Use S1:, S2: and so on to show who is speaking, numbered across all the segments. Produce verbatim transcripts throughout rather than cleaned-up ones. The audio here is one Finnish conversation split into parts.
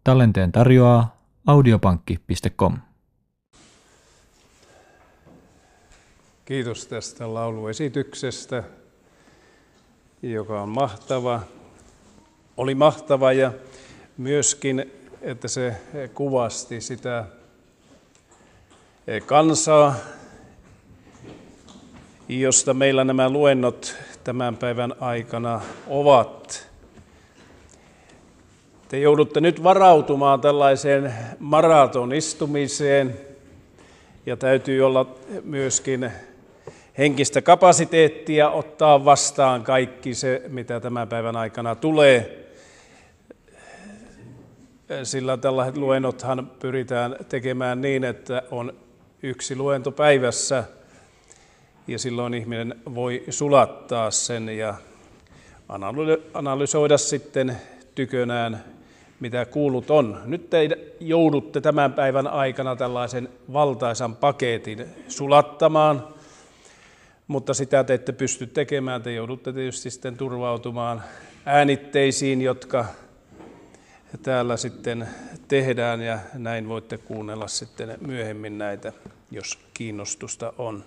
S1: Tallenteen tarjoaa audiopankki piste com.
S2: Kiitos tästä lauluesityksestä, joka on mahtava. Oli mahtava ja myöskin, että se kuvasti sitä kansaa, josta meillä nämä luennot tämän päivän aikana ovat. Te joudutte nyt varautumaan tällaiseen maratonistumiseen ja täytyy olla myöskin henkistä kapasiteettia ottaa vastaan kaikki se, mitä tämän päivän aikana tulee. Sillä tällaiset luennothan pyritään tekemään niin, että on yksi luento päivässä ja silloin ihminen voi sulattaa sen ja analysoida sitten tykönään, mitä kuulut on. Nyt te joudutte tämän päivän aikana tällaisen valtaisan paketin sulattamaan, mutta sitä te ette pysty tekemään. Te joudutte tietysti sitten turvautumaan äänitteisiin, jotka täällä sitten tehdään, ja näin voitte kuunnella sitten myöhemmin näitä, jos kiinnostusta on.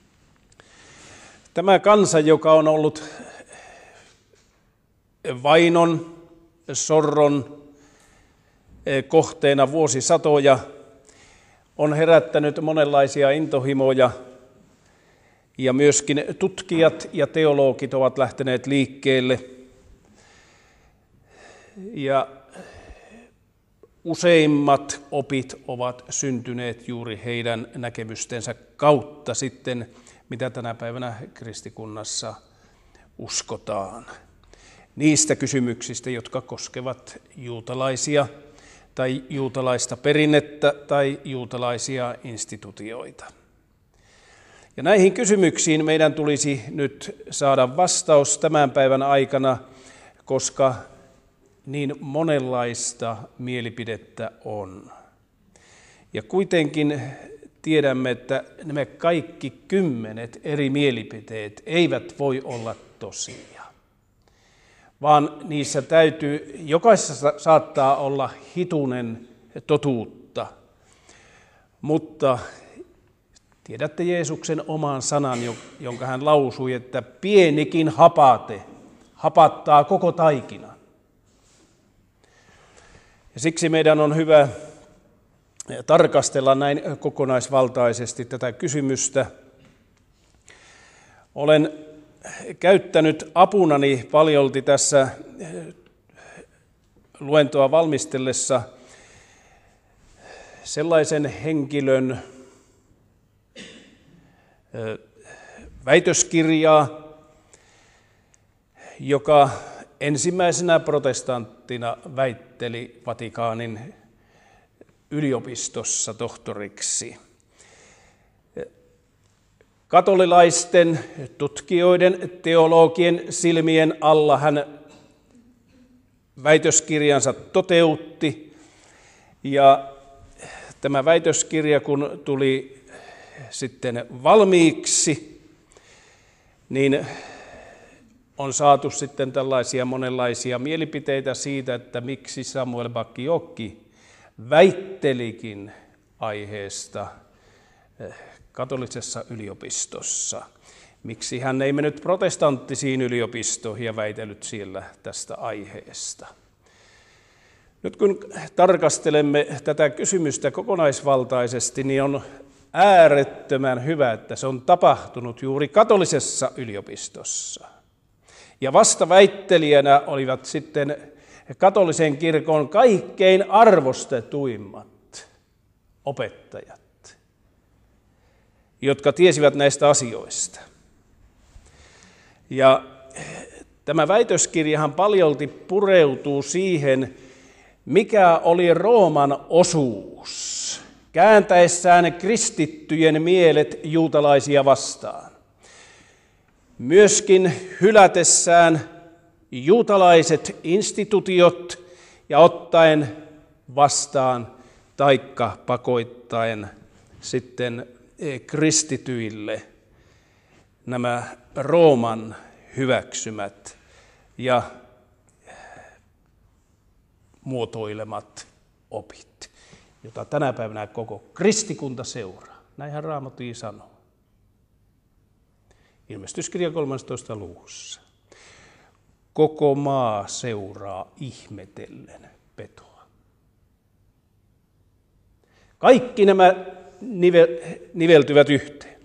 S2: Tämä kansa, joka on ollut vainon, sorron kohteena vuosisatoja, on herättänyt monenlaisia intohimoja, ja myöskin tutkijat ja teologit ovat lähteneet liikkeelle. Ja useimmat opit ovat syntyneet juuri heidän näkemystensä kautta sitten, mitä tänä päivänä kristikunnassa uskotaan. Niistä kysymyksistä, jotka koskevat juutalaisia tai juutalaista perinnettä tai juutalaisia instituutioita. Ja näihin kysymyksiin meidän tulisi nyt saada vastaus tämän päivän aikana, koska niin monenlaista mielipidettä on. Ja kuitenkin tiedämme, että nämä kaikki kymmenet eri mielipiteet eivät voi olla tosia, vaan niissä täytyy, jokaisessa saattaa olla hitunen totuutta, mutta tiedätte Jeesuksen oman sanan, jonka hän lausui, että pienikin hapate hapattaa koko taikinan. Ja siksi meidän on hyvä tarkastella näin kokonaisvaltaisesti tätä kysymystä. Olen käyttänyt apunani paljolti tässä luentoa valmistellessa sellaisen henkilön väitöskirjaa, joka ensimmäisenä protestanttina väitteli Vatikaanin yliopistossa tohtoriksi. Katolilaisten tutkijoiden, teologien silmien alla hän väitöskirjansa toteutti. Ja tämä väitöskirja, kun tuli sitten valmiiksi, niin on saatu sitten tällaisia monenlaisia mielipiteitä siitä, että miksi Samuel Bacchiocchi väittelikin aiheesta katolisessa yliopistossa. Miksi hän ei mennyt protestanttisiin yliopistoihin ja väitellyt siellä tästä aiheesta. Nyt kun tarkastelemme tätä kysymystä kokonaisvaltaisesti, niin on äärettömän hyvä, että se on tapahtunut juuri katolisessa yliopistossa. Ja vastaväittelijänä olivat sitten katolisen kirkon kaikkein arvostetuimmat opettajat, jotka tiesivät näistä asioista. Ja tämä väitöskirjahan paljolti pureutuu siihen, mikä oli Rooman osuus kääntäessään kristittyjen mielet juutalaisia vastaan. Myöskin hylätessään juutalaiset instituutiot ja ottaen vastaan taikka pakoittaen sitten kristityille nämä Rooman hyväksymät ja muotoilemat opit, jota tänä päivänä koko kristikunta seuraa. Näinhän Raamattu sanoo. Ilmestyskirja kolmastoista luvussa. Koko maa seuraa ihmetellen petoa. Kaikki nämä niveltyvät yhteen.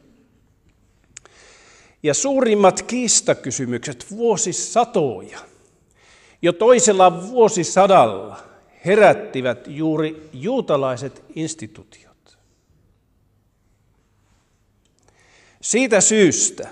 S2: Ja suurimmat kiistakysymykset vuosisatoja jo toisella vuosisadalla herättivät juuri juutalaiset instituutiot. Siitä syystä,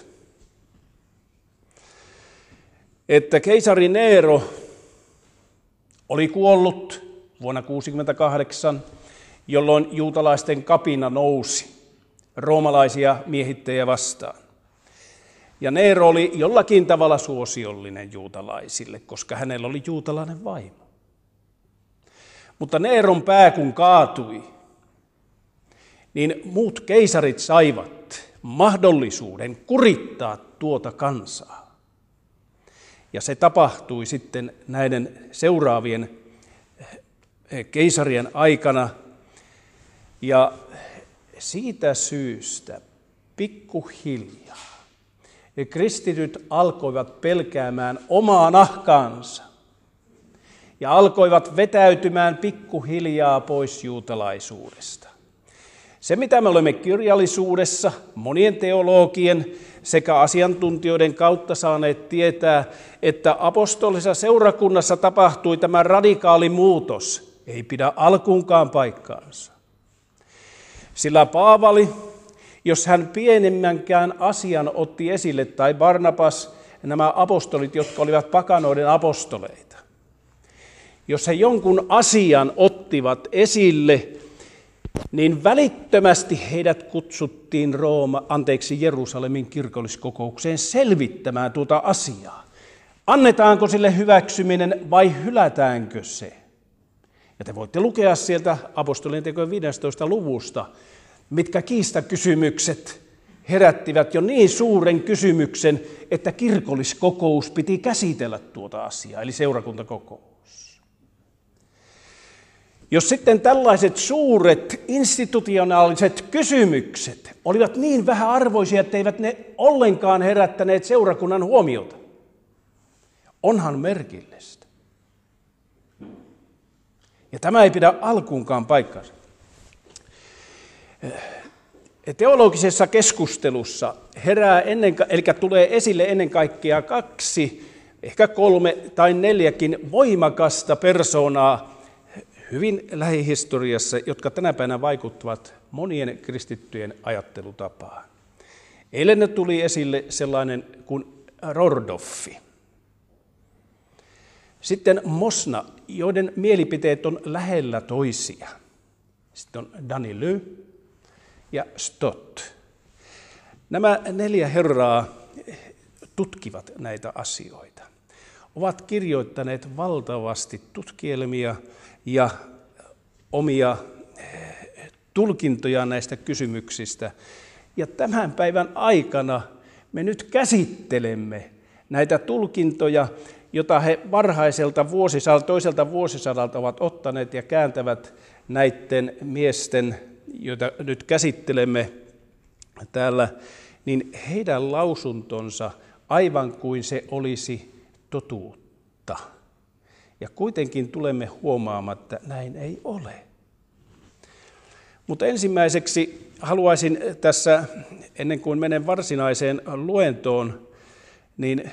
S2: että keisari Nero oli kuollut vuonna kuusikymmentäkahdeksan, jolloin juutalaisten kapina nousi roomalaisia miehittäjiä vastaan. Ja Nero oli jollakin tavalla suosiollinen juutalaisille, koska hänellä oli juutalainen vaimo. Mutta Neron pää kun kaatui, niin muut keisarit saivat mahdollisuuden kurittaa tuota kansaa. Ja se tapahtui sitten näiden seuraavien keisarien aikana. Ja siitä syystä pikkuhiljaa kristityt alkoivat pelkäämään omaa nahkaansa ja alkoivat vetäytymään pikkuhiljaa pois juutalaisuudesta. Se, mitä me olemme kirjallisuudessa monien teologien sekä asiantuntijoiden kautta saaneet tietää, että apostolisessa seurakunnassa tapahtui tämä radikaali muutos, ei pidä alkuunkaan paikkaansa. Sillä Paavali, jos hän pienemmänkään asian otti esille, tai Barnabas, nämä apostolit, jotka olivat pakanoiden apostoleita, jos he jonkun asian ottivat esille, niin välittömästi heidät kutsuttiin Rooma, anteeksi, Jerusalemin kirkolliskokoukseen selvittämään tuota asiaa. Annetaanko sille hyväksyminen vai hylätäänkö se? Ja te voitte lukea sieltä apostolien tekojen viidestoista luvusta, mitkä kiistakysymykset herättivät jo niin suuren kysymyksen, että kirkolliskokous piti käsitellä tuota asiaa, eli seurakuntakokous. Jos sitten tällaiset suuret institutionaaliset kysymykset olivat niin vähäarvoisia, että eivät ne ollenkaan herättäneet seurakunnan huomiota, onhan merkillistä. Ja tämä ei pidä alkuunkaan paikkaansa. Teologisessa keskustelussa herää ennen, eli tulee esille ennen kaikkea kaksi, ehkä kolme tai neljäkin voimakasta persoonaa hyvin lähihistoriassa, jotka tänä päivänä vaikuttavat monien kristittyjen ajattelutapaan. Eilen tuli esille sellainen kuin Rordoffi. Sitten Mosna, joiden mielipiteet on lähellä toisia. Sitten on Danilö ja Stott. Nämä neljä herraa tutkivat näitä asioita. Ovat kirjoittaneet valtavasti tutkielmia ja omia tulkintoja näistä kysymyksistä. Ja tämän päivän aikana me nyt käsittelemme näitä tulkintoja, jota he varhaiselta vuosisadalta, toiselta vuosisadalta ovat ottaneet ja kääntävät näiden miesten, joita nyt käsittelemme täällä, niin heidän lausuntonsa aivan kuin se olisi totuutta. Ja kuitenkin tulemme huomaamaan, että näin ei ole. Mutta ensimmäiseksi haluaisin tässä, ennen kuin menen varsinaiseen luentoon, niin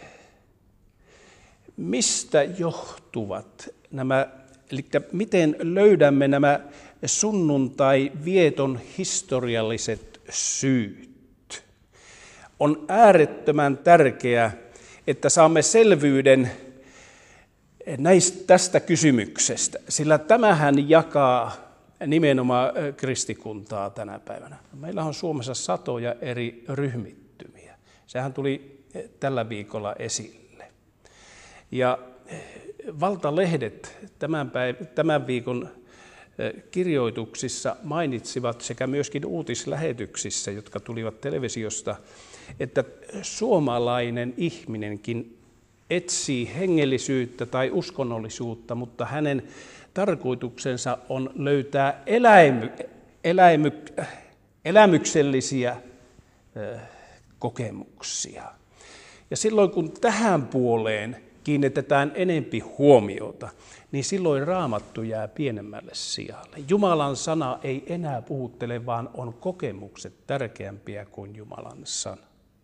S2: mistä johtuvat nämä, eli miten löydämme nämä sunnuntai-vieton historialliset syyt? On äärettömän tärkeää, että saamme selvyyden näistä, tästä kysymyksestä, sillä tämähän jakaa nimenomaan kristikuntaa tänä päivänä. Meillä on Suomessa satoja eri ryhmittymiä. Sehän tuli tällä viikolla esille. Ja valtalehdet tämän, päiv- tämän viikon kirjoituksissa mainitsivat sekä myöskin uutislähetyksissä, jotka tulivat televisiosta, että suomalainen ihminenkin etsii hengellisyyttä tai uskonnollisuutta, mutta hänen tarkoituksensa on löytää eläimy, eläimy, elämyksellisiä kokemuksia. Ja silloin kun tähän puoleen kiinnitetään enempi huomiota, niin silloin Raamattu jää pienemmälle sijalle. Jumalan sana ei enää puhuttele, vaan on kokemukset tärkeämpiä kuin Jumalan sana.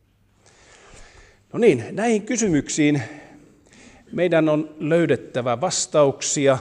S2: No niin, näihin kysymyksiin meidän on löydettävä vastauksia.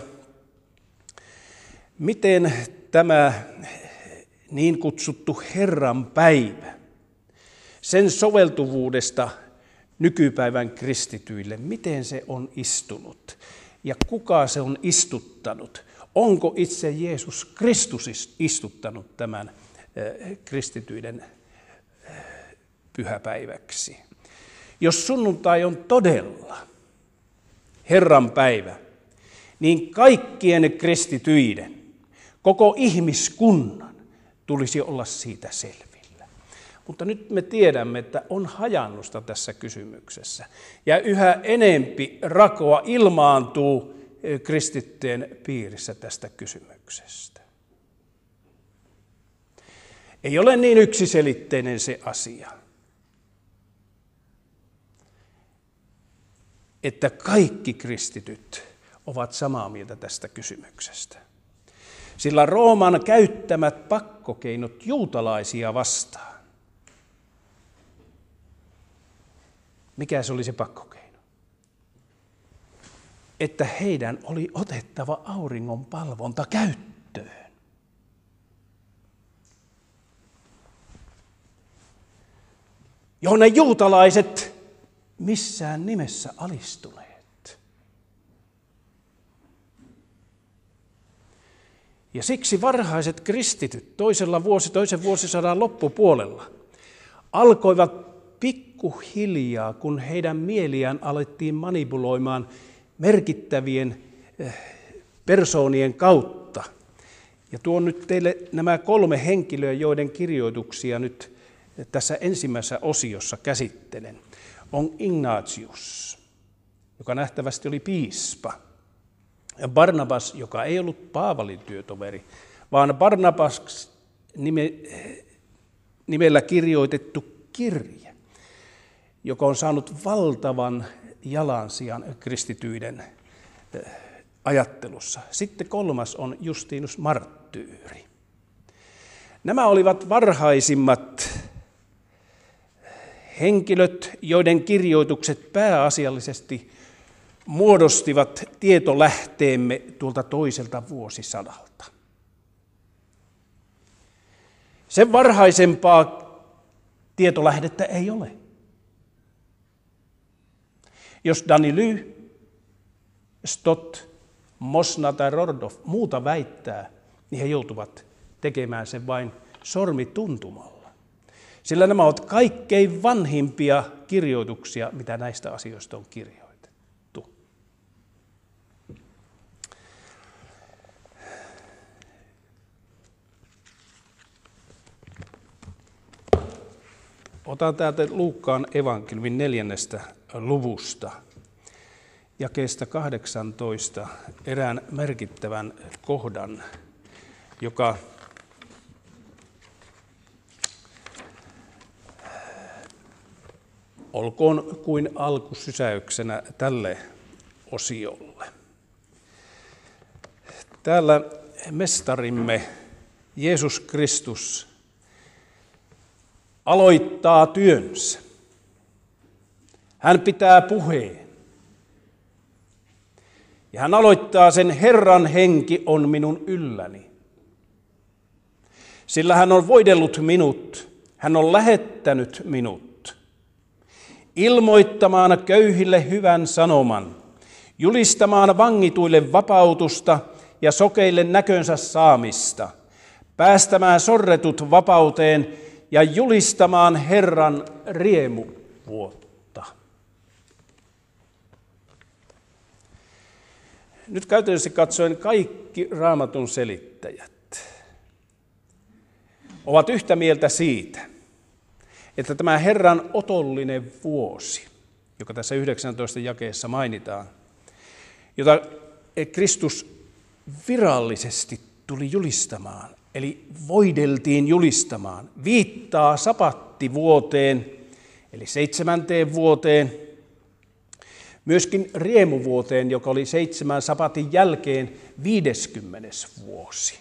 S2: Miten tämä niin kutsuttu Herran päivä, sen soveltuvuudesta nykypäivän kristityille, miten se on istunut ja kuka se on istuttanut? Onko itse Jeesus Kristus istuttanut tämän kristityiden pyhäpäiväksi? Jos sunnuntai on todella Herran päivä, niin kaikkien kristityiden, koko ihmiskunnan tulisi olla siitä selvillä. Mutta nyt me tiedämme, että on hajannusta tässä kysymyksessä. Ja yhä enempi rakoa ilmaantuu kristittyjen piirissä tästä kysymyksestä. Ei ole niin yksiselitteinen se asia, että kaikki kristityt ovat samaa mieltä tästä kysymyksestä. Sillä Rooman käyttämät pakkokeinot juutalaisia vastaan. Mikä se oli se pakkokeino? Että heidän oli otettava auringon palvonta käyttöön. Johon ne juutalaiset missään nimessä alistuneet. Ja siksi varhaiset kristityt toisella vuosi, toisen vuosisadan loppupuolella alkoivat pikkuhiljaa, kun heidän mieliään alettiin manipuloimaan merkittävien persoonien kautta. Ja tuon nyt teille nämä kolme henkilöä, joiden kirjoituksia nyt tässä ensimmäisessä osiossa käsittelen. On Ignatius, joka nähtävästi oli piispa, ja Barnabas, joka ei ollut Paavalin työtoveri, vaan Barnabas nime, nimellä kirjoitettu kirja, joka on saanut valtavan jalansijan kristityiden ajattelussa. Sitten kolmas on Justinus Marttyyri. Nämä olivat varhaisimmat henkilöt, joiden kirjoitukset pääasiallisesti muodostivat tietolähteemme tuolta toiselta vuosisadalta. Sen varhaisempaa tietolähdettä ei ole. Jos Daniely, Stott, Mosna tai Rordorf muuta väittää, niin he joutuvat tekemään sen vain sormituntumalla. Sillä nämä ovat kaikkein vanhimpia kirjoituksia, mitä näistä asioista on kirjoitettu. Otan täältä Luukkaan evankeliumin neljännestä luvusta, jakeesta kahdeksantoista, erään merkittävän kohdan, joka olkoon kuin alkusysäyksenä tälle osiolle. Täällä mestarimme Jeesus Kristus aloittaa työnsä. Hän pitää puheen. Ja hän aloittaa sen: Herran henki on minun ylläni. Sillä hän on voidellut minut, hän on lähettänyt minut ilmoittamaan köyhille hyvän sanoman, julistamaan vangituille vapautusta ja sokeille näkönsä saamista, päästämään sorretut vapauteen ja julistamaan Herran riemuvuotta. Nyt käytännössä katsoen kaikki Raamatun selittäjät ovat yhtä mieltä siitä, että tämä Herran otollinen vuosi, joka tässä yhdeksännentoista jakeessa mainitaan, jota Kristus virallisesti tuli julistamaan, eli voideltiin julistamaan, viittaa sapattivuoteen, eli seitsemänteen vuoteen, myöskin riemuvuoteen, joka oli seitsemän sapatin jälkeen viideskymmenes vuosi.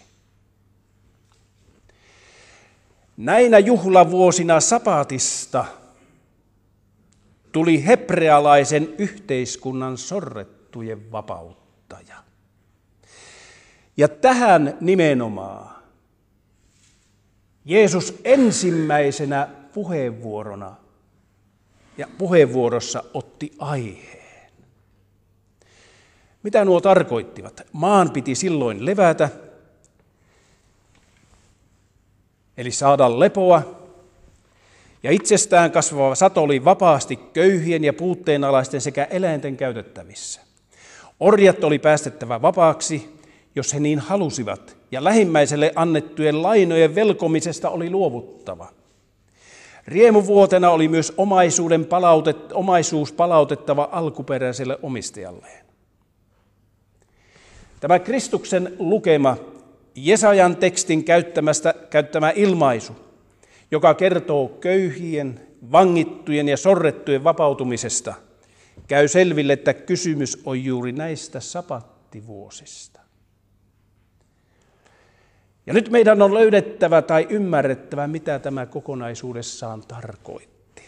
S2: Näinä juhlavuosina sapatista tuli hebrealaisen yhteiskunnan sorrettujen vapauttaja. Ja tähän nimenomaan Jeesus ensimmäisenä puheenvuorona ja puheenvuorossa otti aiheen. Mitä nuo tarkoittivat? Maan piti silloin levätä, eli saada lepoa, ja itsestään kasvava sato oli vapaasti köyhien ja puutteenalaisten sekä eläinten käytettävissä. Orjat oli päästettävä vapaaksi, jos he niin halusivat, ja lähimmäiselle annettujen lainojen velkomisesta oli luovuttava. Riemuvuotena oli myös omaisuuden palautet, omaisuus palautettava alkuperäiselle omistajalleen. Tämä Kristuksen lukema Jesajan tekstin käyttämästä, käyttämä ilmaisu, joka kertoo köyhien, vangittujen ja sorrettujen vapautumisesta, käy selville, että kysymys on juuri näistä sapattivuosista. Ja nyt meidän on löydettävä tai ymmärrettävä, mitä tämä kokonaisuudessaan tarkoitti.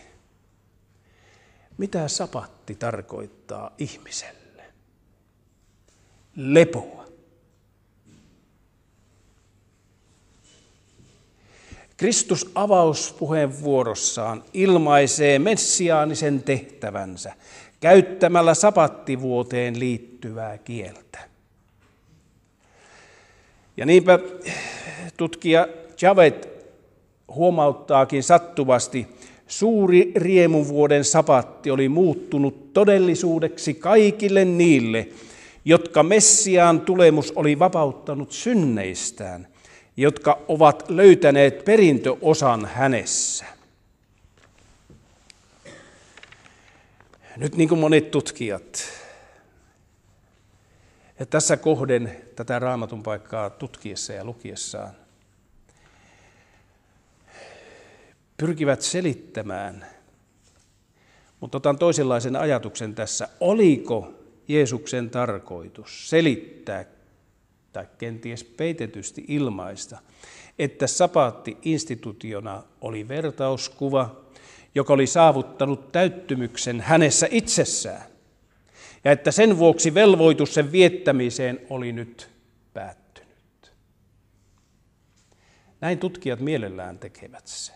S2: Mitä sapatti tarkoittaa ihmiselle? Lepoa. Kristus avauspuheenvuorossaan ilmaisee messiaanisen tehtävänsä käyttämällä sapattivuoteen liittyvää kieltä. Ja niinpä tutkija Javed huomauttaakin sattuvasti, suuri riemuvuoden sapatti oli muuttunut todellisuudeksi kaikille niille, jotka Messiaan tulemus oli vapauttanut synneistään, jotka ovat löytäneet perintöosan hänessä. Nyt niin kuin monet tutkijat, ja tässä kohden tätä Raamatun paikkaa tutkiessa ja lukiessaan pyrkivät selittämään, mutta otan toisenlaisen ajatuksen tässä. Oliko Jeesuksen tarkoitus selittää tai kenties peitetysti ilmaista, että sapatti instituutiona oli vertauskuva, joka oli saavuttanut täyttymyksen hänessä itsessään, ja että sen vuoksi velvoitus sen viettämiseen oli nyt päättynyt. Näin tutkijat mielellään tekevät sen.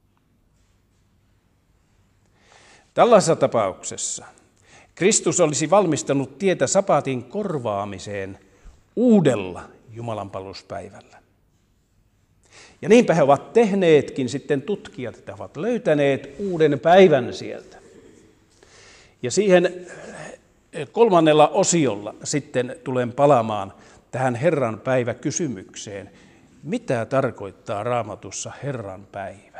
S2: Tällaisessa tapauksessa Kristus olisi valmistanut tietä sapatin korvaamiseen uudella jumalanpalveluspäivällä. Ja niinpä he ovat tehneetkin sitten tutkijat, että he ovat löytäneet uuden päivän sieltä. Ja siihen kolmannella osiolla sitten tulen palaamaan tähän Herran päivä-kysymykseen. Mitä tarkoittaa Raamatussa Herran päivä?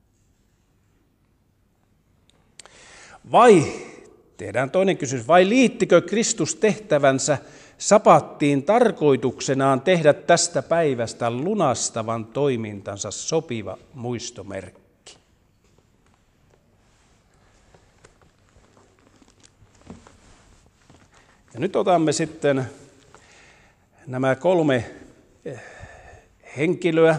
S2: Vai, tehdään toinen kysymys, vai liittikö Kristus tehtävänsä sapattiin tarkoituksenaan tehdä tästä päivästä lunastavan toimintansa sopiva muistomerkki? Ja nyt otamme sitten nämä kolme henkilöä.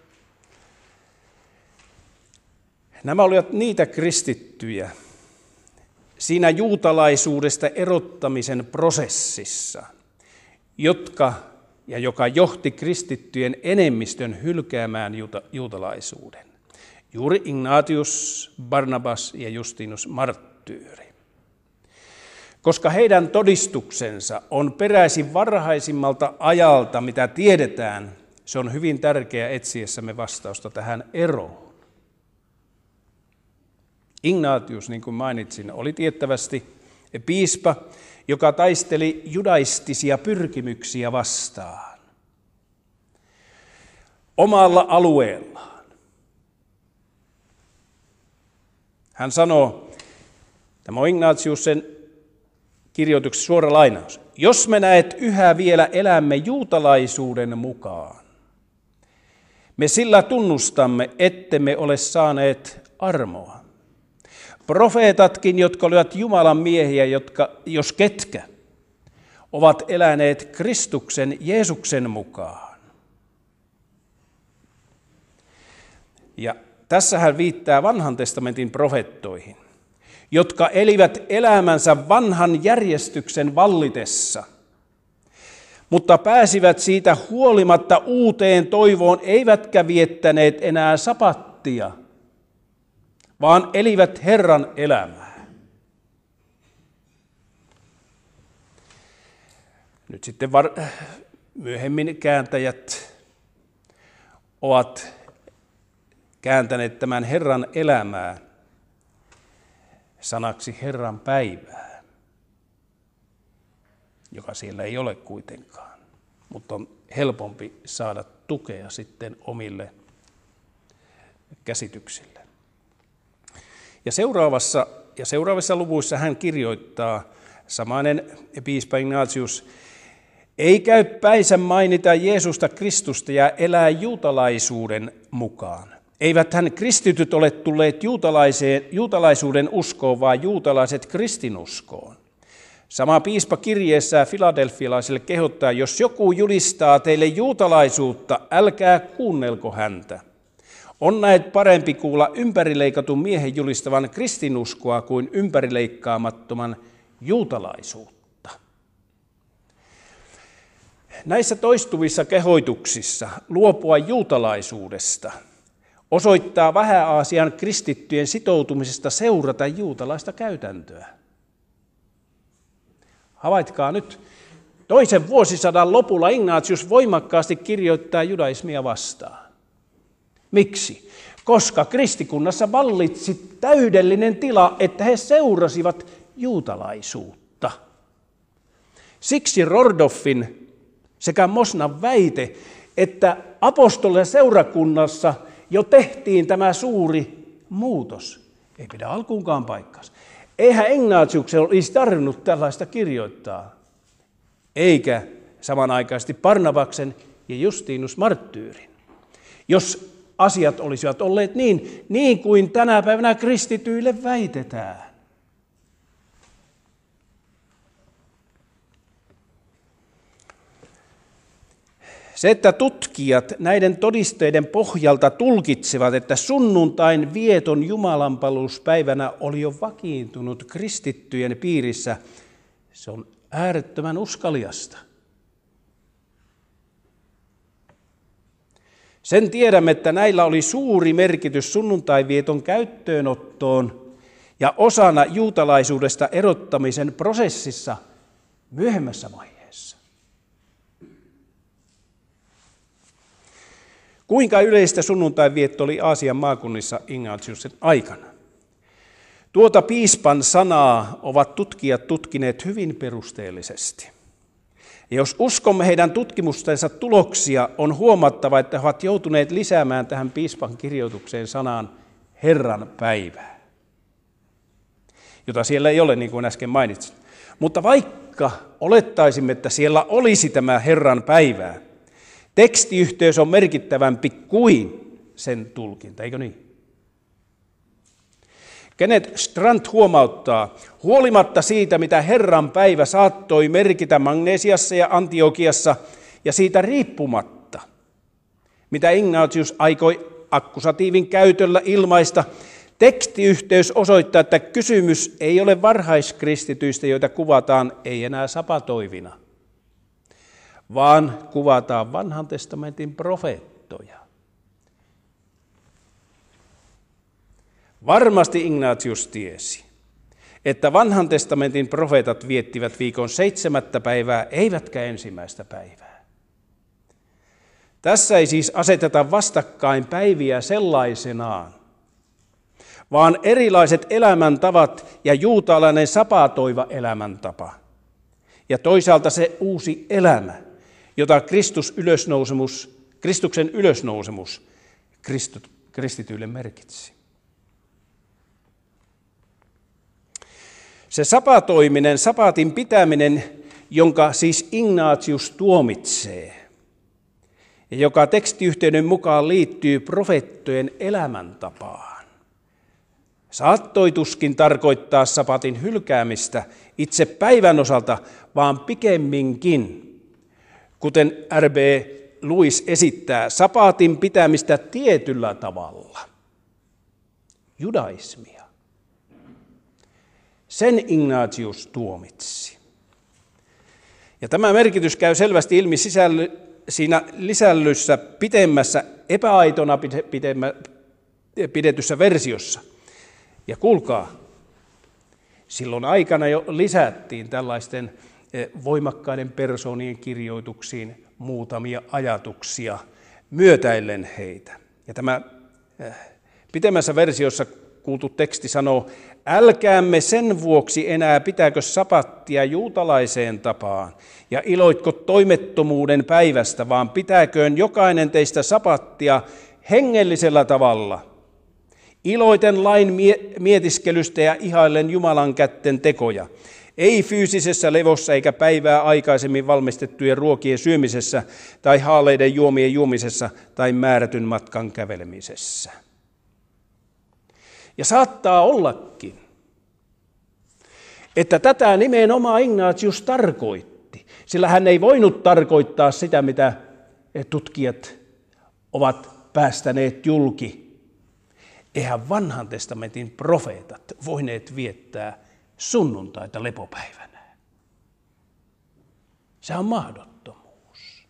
S2: Nämä olivat niitä kristittyjä siinä juutalaisuudesta erottamisen prosessissa, jotka ja joka johti kristittyjen enemmistön hylkäämään juuta, juutalaisuuden. Juuri Ignatius, Barnabas ja Justinus marttyyri. Koska heidän todistuksensa on peräisin varhaisimmalta ajalta, mitä tiedetään, se on hyvin tärkeää etsiessämme vastausta tähän eroon. Ignatius, niin kuin mainitsin, oli tiettävästi piispa, joka taisteli judaistisia pyrkimyksiä vastaan omalla alueellaan. Hän sanoo, tämä on Ignatiuksen kirjoituksessa suora lainaus. Jos me näet yhä vielä elämme juutalaisuuden mukaan, me sillä tunnustamme, ettemme ole saaneet armoa. Profeetatkin, jotka olivat Jumalan miehiä, jotka, jos ketkä, ovat eläneet Kristuksen Jeesuksen mukaan. Ja tässä hän viittaa vanhan testamentin profeettoihin, jotka elivät elämänsä vanhan järjestyksen vallitessa, mutta pääsivät siitä huolimatta uuteen toivoon, eivätkä viettäneet enää sapattia, vaan elivät Herran elämää. Nyt sitten var- myöhemmin kääntäjät ovat kääntäneet tämän Herran elämää sanaksi Herran päivää, joka siellä ei ole kuitenkaan, mutta on helpompi saada tukea sitten omille käsityksille. Ja seuraavassa ja seuraavissa luvuissa hän kirjoittaa, samainen piispa Ignatius, ei käy päinsä mainita Jeesusta Kristusta ja elää juutalaisuuden mukaan. Eivät hän kristityt ole tulleet juutalaisuuden uskoon, vaan juutalaiset kristinuskoon. Sama piispa kirjeessään filadelfialaisille kehottaa, jos joku julistaa teille juutalaisuutta, älkää kuunnelko häntä. On näet parempi kuulla ympärileikatun miehen julistavan kristinuskoa kuin ympärileikkaamattoman juutalaisuutta. Näissä toistuvissa kehoituksissa luopua juutalaisuudesta osoittaa Vähä-Aasian kristittyjen sitoutumisesta seurata juutalaista käytäntöä. Havaitkaa nyt, toisen vuosisadan lopulla Ignatius voimakkaasti kirjoittaa judaismia vastaan. Miksi? Koska kristikunnassa vallitsi täydellinen tila, että he seurasivat juutalaisuutta. Siksi Rordolfin sekä Mosnan väite, että apostolien seurakunnassa jo tehtiin tämä suuri muutos, ei pidä alkuunkaan paikkaansa. Eihän Ignatiuksen olisi tarvinnut tällaista kirjoittaa, eikä samanaikaisesti Barnabaksen ja Justinus Marttyyrin. Jos asiat olisivat olleet niin, niin kuin tänä päivänä kristityille väitetään. Se, että tutkijat näiden todisteiden pohjalta tulkitsevat, että sunnuntain vieton jumalanpalveluspäivänä oli jo vakiintunut kristittyjen piirissä, se on äärettömän uskaliasta. Sen tiedämme, että näillä oli suuri merkitys sunnuntaivieton käyttöönottoon ja osana juutalaisuudesta erottamisen prosessissa myöhemmässä vaiheessa. Kuinka yleistä sunnuntaivietto oli Aasian maakunnissa Ignatiuksen aikana? Tuota piispan sanaa ovat tutkijat tutkineet hyvin perusteellisesti. Ja jos uskomme heidän tutkimustensa tuloksia, on huomattava, että he ovat joutuneet lisäämään tähän piispan kirjoitukseen sanaan Herran päivää, jota siellä ei ole, niin kuin äsken mainitsin. Mutta vaikka olettaisimme, että siellä olisi tämä Herran päivää, tekstiyhteys on merkittävämpi kuin sen tulkinta, eikö niin? Kenneth Strand huomauttaa, huolimatta siitä, mitä Herran päivä saattoi merkitä Magnesiassa ja Antiokiassa, ja siitä riippumatta, mitä Ignatius aikoi akkusatiivin käytöllä ilmaista, tekstiyhteys osoittaa, että kysymys ei ole varhaiskristityistä, joita kuvataan ei enää sapatoivina, vaan kuvataan vanhan testamentin profeettoja. Varmasti Ignatius tiesi, että vanhan testamentin profeetat viettivät viikon seitsemättä päivää, eivätkä ensimmäistä päivää. Tässä ei siis aseteta vastakkain päiviä sellaisenaan, vaan erilaiset elämäntavat ja juutalainen sapatoiva elämäntapa. Ja toisaalta se uusi elämä, jota Kristus ylösnousemus, Kristuksen ylösnousemus kristityille merkitsi. Se sapatoiminen, sapatin pitäminen, jonka siis Ignatius tuomitsee, ja joka tekstiyhteyden mukaan liittyy profeettojen elämäntapaan, saattoi tuskin tarkoittaa sapatin hylkäämistä itse päivän osalta, vaan pikemminkin, kuten R B Lewis esittää, sapatin pitämistä tietyllä tavalla, judaismia. Sen Ignatius tuomitsi. Ja tämä merkitys käy selvästi ilmi sisälly, siinä lisällyssä pitemmässä, epäaitona pidemmä, pidetyssä versiossa. Ja kuulkaa, silloin aikana jo lisättiin tällaisten voimakkaiden persoonien kirjoituksiin muutamia ajatuksia myötäillen heitä. Ja tämä pitemmässä versiossa kuultu teksti sanoo, älkäämme sen vuoksi enää pitääkö sapattia juutalaiseen tapaan ja iloitko toimettomuuden päivästä, vaan pitääköön jokainen teistä sapattia hengellisellä tavalla, iloiten lain mietiskelystä ja ihaillen Jumalan kätten tekoja, ei fyysisessä levossa eikä päivää aikaisemmin valmistettujen ruokien syömisessä tai haaleiden juomien juomisessa tai määrätyn matkan kävelemisessä. Ja saattaa ollakin, että tätä nimenomaan Ignatius tarkoitti, sillä hän ei voinut tarkoittaa sitä, mitä tutkijat ovat päästäneet julki. Eihän vanhan testamentin profeetat voineet viettää sunnuntaita lepopäivänä. Se on mahdottomuus.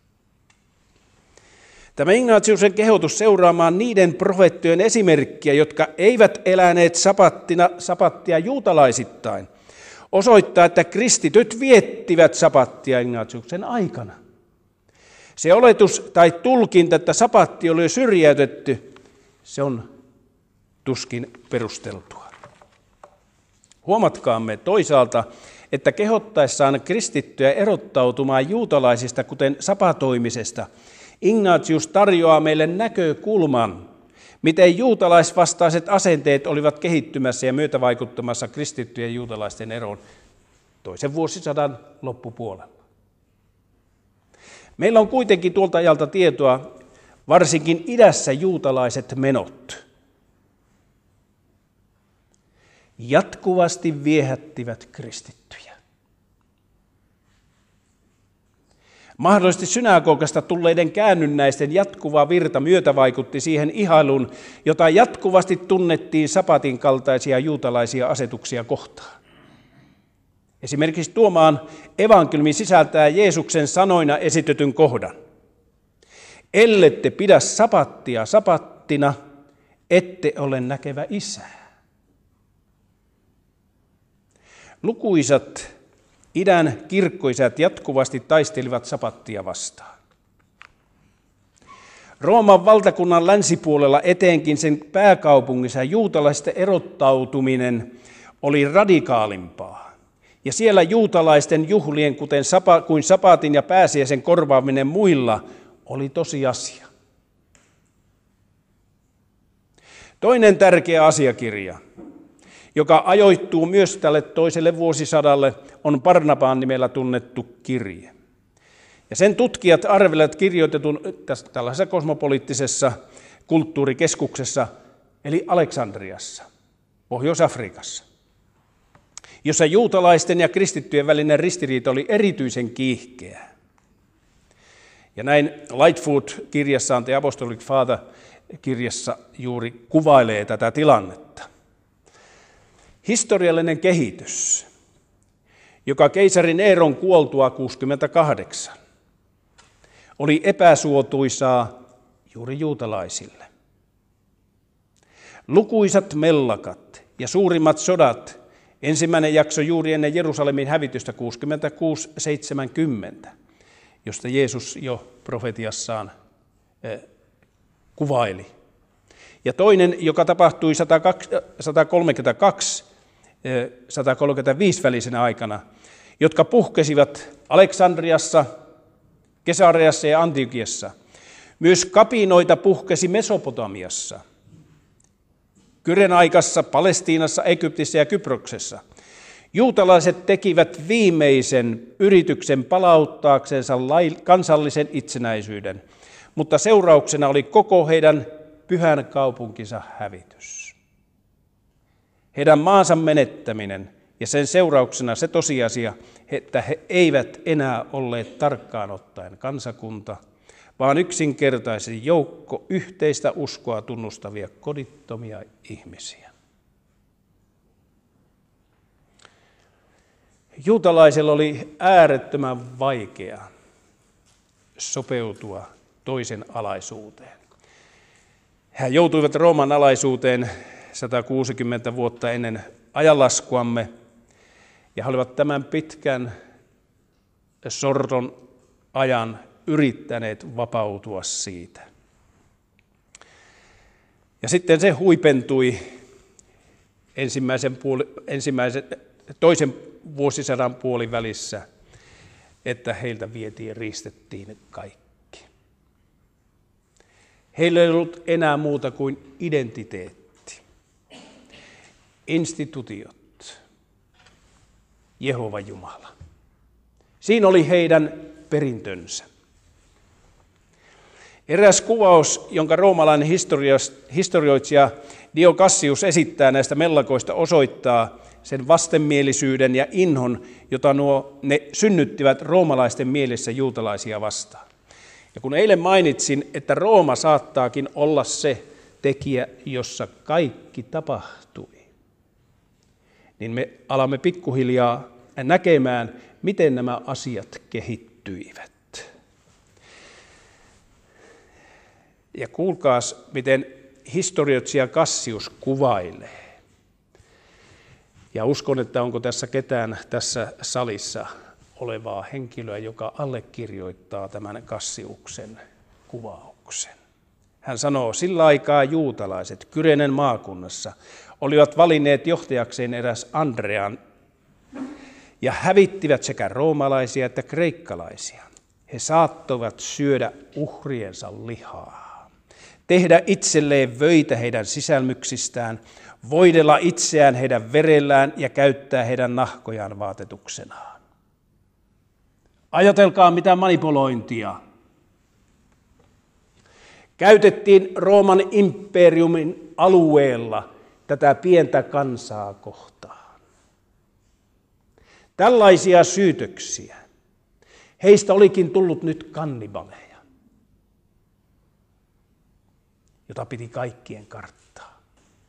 S2: Tämä Ignatiuksen kehotus seuraamaan niiden profeettojen esimerkkiä, jotka eivät eläneet sapattina, sapattia juutalaisittain, osoittaa, että kristityt viettivät sapattia Ignatiuksen aikana. Se oletus tai tulkinta, että sapatti oli syrjäytetty, se on tuskin perusteltua. Huomatkaamme toisaalta, että kehottaessaan kristittyjä erottautumaan juutalaisista, kuten sapatoimisesta, Ignatius tarjoaa meille näkökulman, miten juutalaisvastaiset asenteet olivat kehittymässä ja myötävaikuttamassa kristittyjen juutalaisten eroon toisen vuosisadan loppupuolella. Meillä on kuitenkin tuolta ajalta tietoa, varsinkin idässä juutalaiset menot jatkuvasti viehättivät kristittyjä. Mahdollisesti synagogasta tulleiden käännynnäisten jatkuva virta myötävaikutti siihen ihailuun, jota jatkuvasti tunnettiin sapatin kaltaisia juutalaisia asetuksia kohtaan. Esimerkiksi Tuomaan evankeliumi sisältää Jeesuksen sanoina esitetyn kohdan. Ellette pidä sapattia sapattina, ette ole näkevä Isää. Lukuisat idän kirkkoisät jatkuvasti taistelivat sapattia vastaan. Rooman valtakunnan länsipuolella etenkin sen pääkaupungissa juutalaisten erottautuminen oli radikaalimpaa. Ja siellä juutalaisten juhlien, kuten sapa, kuin sapatin ja pääsiäisen korvaaminen muilla, oli tosiasia. Toinen tärkeä asiakirja, joka ajoittuu myös tälle toiselle vuosisadalle, on Barnabaan nimellä tunnettu kirje. Ja sen tutkijat arvelevat kirjoitetun tässä, tällaisessa kosmopoliittisessa kulttuurikeskuksessa, eli Aleksandriassa, Pohjois-Afrikassa, jossa juutalaisten ja kristittyjen välinen ristiriita oli erityisen kiihkeä. Ja näin Lightfoot-kirjassaan, The Apostolic Father-kirjassa juuri kuvailee tätä tilannetta. Historiallinen kehitys, joka keisari Neeron kuoltua kuusikymmentäkahdeksan, oli epäsuotuisaa juuri juutalaisille. Lukuisat mellakat ja suurimmat sodat, ensimmäinen jakso juuri ennen Jerusalemin hävitystä kuusikymmentäkuusi seitsemänkymmentä, josta Jeesus jo profetiassaan eh, kuvaili. Ja toinen, joka tapahtui sata kolmekymmentäkaksi sata kolmekymmentäviisi välisenä aikana, jotka puhkesivat Aleksandriassa, Kesareassa ja Antiokiassa. Myös kapinoita puhkesi Mesopotamiassa, Kyrenaikassa, Palestiinassa, Egyptissä ja Kyproksessa. Juutalaiset tekivät viimeisen yrityksen palauttaaksensa kansallisen itsenäisyyden, mutta seurauksena oli koko heidän pyhän kaupunkinsa hävitys. Heidän maansa menettäminen ja sen seurauksena se tosiasia, että he eivät enää olleet tarkkaan ottaen kansakunta, vaan yksinkertaisesti joukko yhteistä uskoa tunnustavia kodittomia ihmisiä. Juutalaisilla oli äärettömän vaikea sopeutua toisen alaisuuteen. He joutuivat Rooman alaisuuteen sata kuusikymmentä vuotta ennen ajanlaskuamme, ja he olivat tämän pitkän sorron ajan yrittäneet vapautua siitä. Ja sitten se huipentui ensimmäisen puoli, ensimmäisen, toisen vuosisadan puolivälissä, että heiltä vietiin ja riistettiin kaikki. Heillä ei ollut enää muuta kuin identiteetti, instituutiot, Jehova Jumala. Siinä oli heidän perintönsä. Eräs kuvaus, jonka roomalainen historioitsija Dio Cassius esittää näistä mellakoista, osoittaa sen vastenmielisyyden ja inhon, jota nuo, ne synnyttivät roomalaisten mielessä juutalaisia vastaan. Ja kun eilen mainitsin, että Rooma saattaakin olla se tekijä, jossa kaikki tapahtui, niin me alamme pikkuhiljaa näkemään, miten nämä asiat kehittyivät. Ja kuulkaas, miten historioitsija Cassius kuvailee. Ja uskon, että onko tässä ketään tässä salissa olevaa henkilöä, joka allekirjoittaa tämän Cassiuksen kuvauksen. Hän sanoo, sillä aikaa juutalaiset Kyrenen maakunnassa olivat valinneet johtajakseen eräs Andrean ja hävittivät sekä roomalaisia että kreikkalaisia. He saattoivat syödä uhriensa lihaa, tehdä itselleen vöitä heidän sisälmyksistään, voidella itseään heidän verellään ja käyttää heidän nahkojaan vaatetuksenaan. Ajatelkaa mitä manipulointia. Käytettiin Rooman imperiumin alueella tätä pientä kansaa kohtaan. Tällaisia syytöksiä. Heistä olikin tullut nyt kannibaleja, jota piti kaikkien karttaa.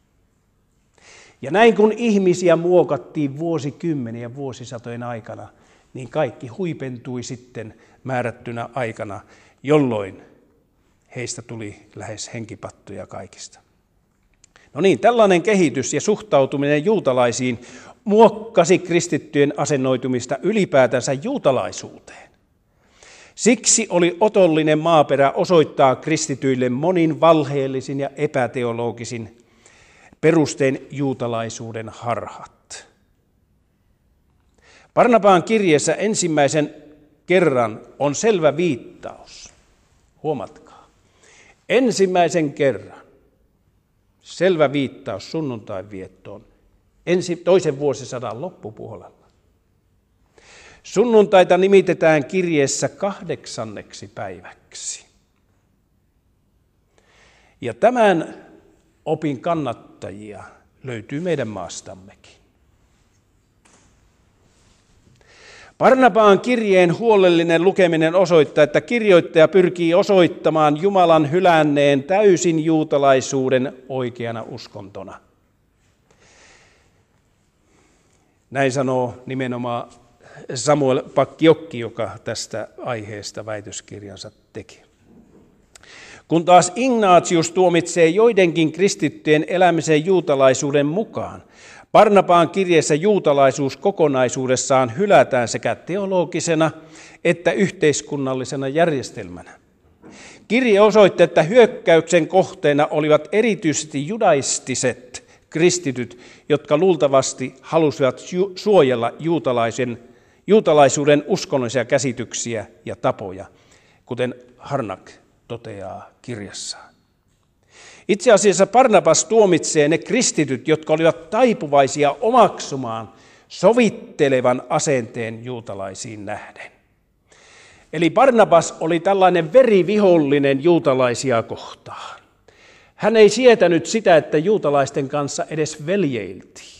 S2: Ja näin kun ihmisiä muokattiin vuosikymmeniä vuosisatojen aikana, niin kaikki huipentui sitten määrättynä aikana, jolloin heistä tuli lähes henkipattuja kaikista. No niin, tällainen kehitys ja suhtautuminen juutalaisiin muokkasi kristittyjen asennoitumista ylipäätänsä juutalaisuuteen. Siksi oli otollinen maaperä osoittaa kristityille monin valheellisin ja epäteologisin perustein juutalaisuuden harhat. Barnabaan kirjeessä ensimmäisen kerran on selvä viittaus. Huomatkaa. Ensimmäisen kerran selvä viittaus sunnuntain viettoon ensi, toisen vuosisadan loppupuolella. Sunnuntaita nimitetään kirjeessä kahdeksanneksi päiväksi. Ja tämän opin kannattajia löytyy meidän maastammekin. Barnabaan kirjeen huolellinen lukeminen osoittaa, että kirjoittaja pyrkii osoittamaan Jumalan hylänneen täysin juutalaisuuden oikeana uskontona. Näin sanoo nimenomaan Samuel Pakkiokki, joka tästä aiheesta väitöskirjansa teki. Kun taas Ignatius tuomitsee joidenkin kristittyjen elämisen juutalaisuuden mukaan, Barnabaan kirjeessä juutalaisuus kokonaisuudessaan hylätään sekä teologisena että yhteiskunnallisena järjestelmänä. Kirje osoittaa, että hyökkäyksen kohteena olivat erityisesti judaistiset kristityt, jotka luultavasti halusivat suojella juutalaisen, juutalaisuuden uskonnollisia käsityksiä ja tapoja, kuten Harnack toteaa kirjassaan. Itse asiassa Barnabas tuomitsee ne kristityt, jotka olivat taipuvaisia omaksumaan sovittelevan asenteen juutalaisiin nähden. Eli Barnabas oli tällainen verivihollinen juutalaisia kohtaan. Hän ei sietänyt sitä, että juutalaisten kanssa edes veljeiltiin.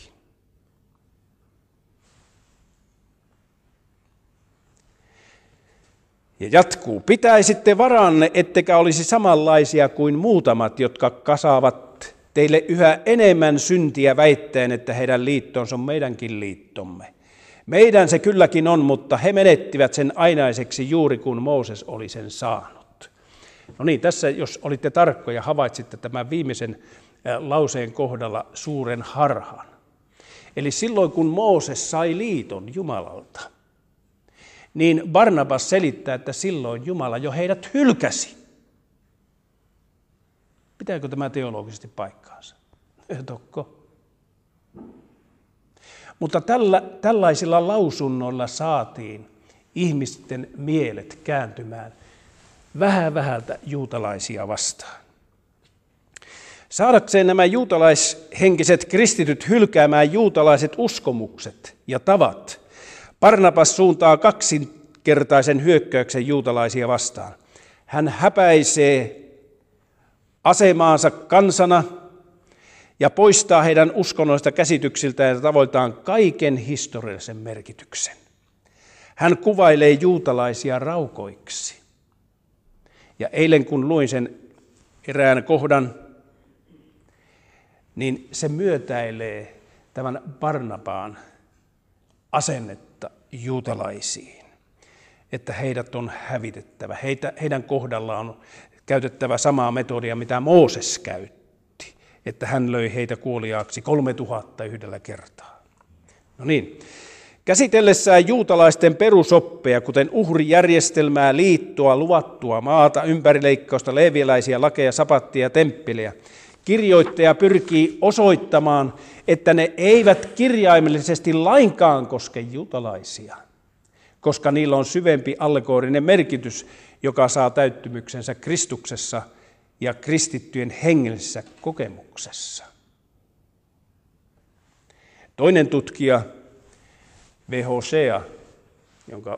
S2: Ja jatkuu, pitäisitte varanne, ettekä olisi samanlaisia kuin muutamat, jotka kasaavat teille yhä enemmän syntiä väittäen, että heidän liittonsa on meidänkin liittomme. Meidän se kylläkin on, mutta he menettivät sen ainaiseksi juuri kun Mooses oli sen saanut. No niin, tässä jos olitte tarkkoja, havaitsitte tämän viimeisen lauseen kohdalla suuren harhan. Eli silloin kun Mooses sai liiton Jumalalta, niin Barnabas selittää, että silloin Jumala jo heidät hylkäsi. Pitääkö tämä teologisesti paikkaansa? Tokko. Mutta tällä, tällaisilla lausunnoilla saatiin ihmisten mielet kääntymään vähän vähältä juutalaisia vastaan. Saadakseen nämä juutalaishenkiset kristityt hylkäämään juutalaiset uskomukset ja tavat, Barnabas suuntaa kaksinkertaisen hyökkäyksen juutalaisia vastaan. Hän häpäisee asemaansa kansana ja poistaa heidän uskonnoista käsityksiltään ja tavoiltaan kaiken historiallisen merkityksen. Hän kuvailee juutalaisia raukoiksi. Ja eilen kun luin sen erään kohdan, niin se myötäilee tämän Barnabaan asennetta juutalaisiin, että heidät on hävitettävä. Heitä, heidän kohdallaan on käytettävä samaa metodia, mitä Mooses käytti, että hän löi heitä kuoliaaksi kolme tuhatta yhdellä kertaa. No niin, käsitellessään juutalaisten perusoppeja, kuten uhrijärjestelmää, liittoa, luvattua maata, ympärileikkausta, leeviläisiä lakeja, sapattia ja temppeliä, kirjoittaja pyrkii osoittamaan, että ne eivät kirjaimellisesti lainkaan koske juutalaisia, koska niillä on syvempi allegorinen merkitys, joka saa täyttymyksensä Kristuksessa ja kristittyjen hengellisessä kokemuksessa. Toinen tutkija, V H C, jonka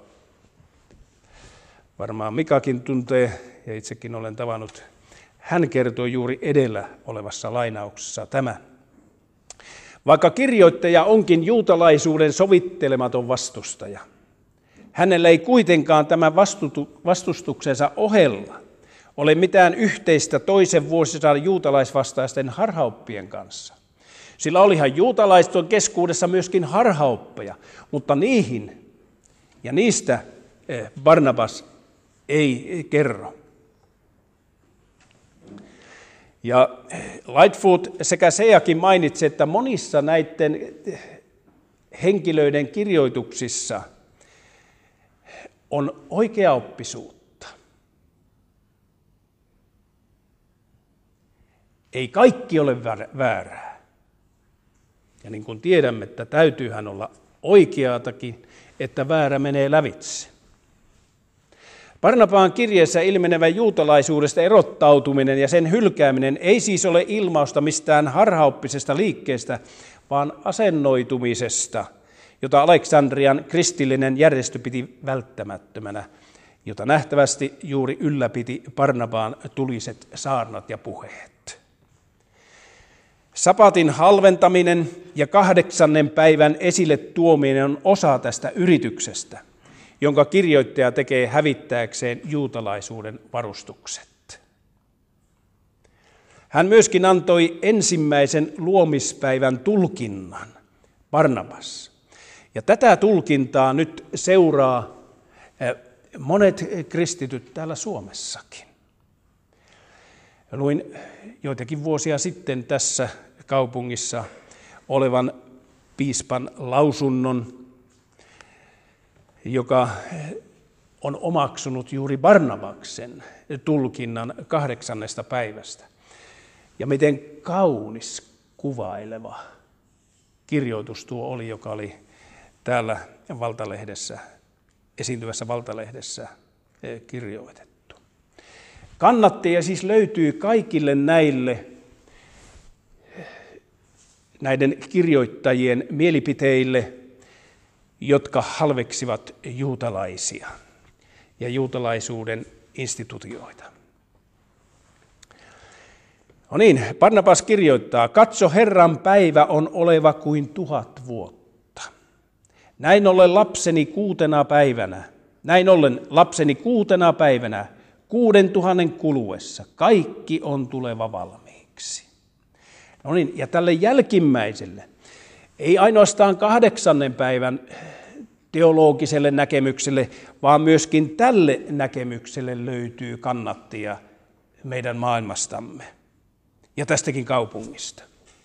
S2: varmaan Mikakin tuntee ja itsekin olen tavannut, hän kertoi juuri edellä olevassa lainauksessa tämän. Vaikka kirjoittaja onkin juutalaisuuden sovittelematon vastustaja, hänellä ei kuitenkaan tämän vastustuksensa ohella ole mitään yhteistä toisen vuosisadan juutalaisvastaisten harhaoppien kanssa. Sillä olihan juutalaisten keskuudessa myöskin harhaoppeja, mutta niihin ja niistä Barnabas ei kerro. Ja Lightfoot sekä Seakin mainitsi, että monissa näiden henkilöiden kirjoituksissa on oikeaoppisuutta. Ei kaikki ole väärää. Ja niin kuin tiedämme, että täytyyhän olla oikeatakin, että väärä menee lävitse. Barnabaan kirjeessä ilmenevä juutalaisuudesta erottautuminen ja sen hylkääminen ei siis ole ilmausta mistään harhaoppisesta liikkeestä, vaan asennoitumisesta, jota Aleksandrian kristillinen järjestö piti välttämättömänä, jota nähtävästi juuri ylläpiti Barnabaan tuliset saarnat ja puheet. Sapatin halventaminen ja kahdeksannen päivän esille tuominen on osa tästä yrityksestä, jonka kirjoittaja tekee hävittääkseen juutalaisuuden varustukset. Hän myöskin antoi ensimmäisen luomispäivän tulkinnan, Barnabas. Ja tätä tulkintaa nyt seuraa monet kristityt täällä Suomessakin. Luin joitakin vuosia sitten tässä kaupungissa olevan piispan lausunnon, joka on omaksunut juuri Barnabaksen tulkinnan kahdeksannesta päivästä. Ja miten kaunis kuvaileva kirjoitus tuo oli, joka oli täällä Valtalehdessä, esiintyvässä Valtalehdessä kirjoitettu. Kannattajia siis löytyy kaikille näille näiden kirjoittajien mielipiteille, jotka halveksivat juutalaisia ja juutalaisuuden instituutioita. No niin, Barnabas kirjoittaa, katso Herran päivä on oleva kuin tuhat vuotta. Näin ollen lapseni kuutena päivänä, näin ollen lapseni kuutena päivänä, kuuden tuhannen kuluessa, kaikki on tuleva valmiiksi. No niin, ja tälle jälkimmäiselle, ei ainoastaan kahdeksannen päivän teologiselle näkemykselle, vaan myöskin tälle näkemykselle löytyy kannattia meidän maailmastamme ja tästäkin kaupungista.